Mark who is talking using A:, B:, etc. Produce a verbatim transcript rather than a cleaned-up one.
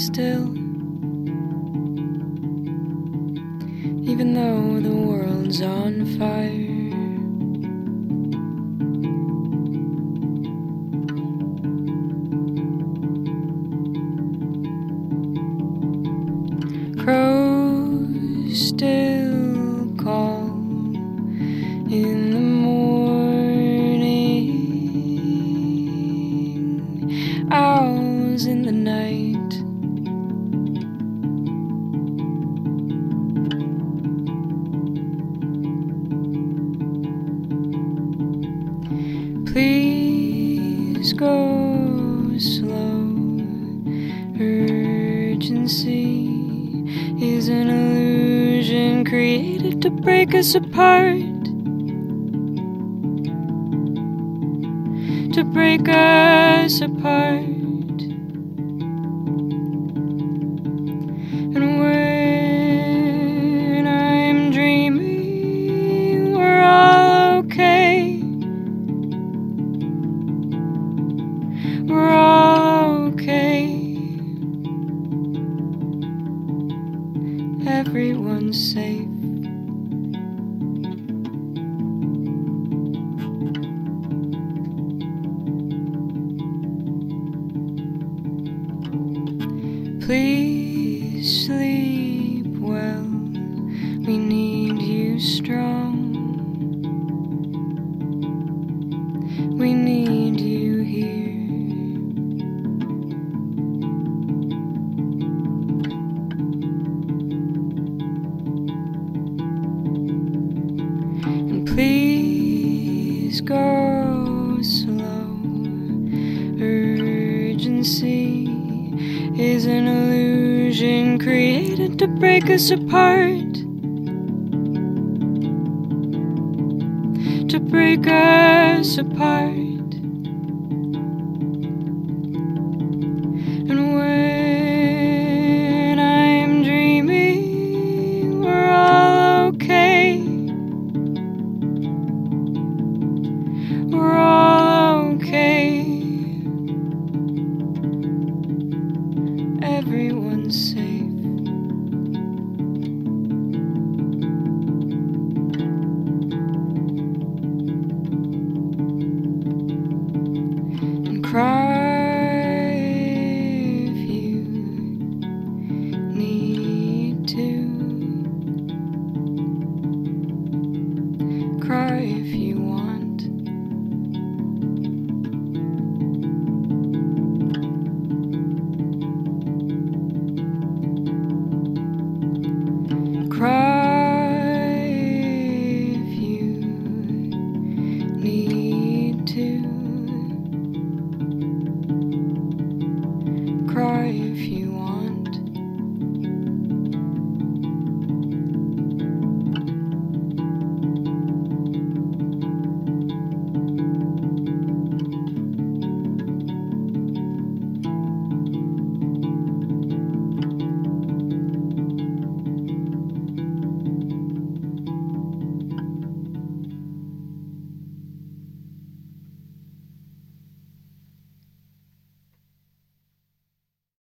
A: still, even though the world's on fire. Crows still call in the morning, owls in the night. Please go slow. Urgency is an illusion created to break us apart, to break us apart. And when I'm dreaming we're all okay, we're all okay. Everyone's safe. Please sleep well. We need you strong. We need you here. Please go slow. Urgency is an illusion created to break us apart, to break us apart. And when I'm dreaming we're all okay, we're all okay. Everyone's safe.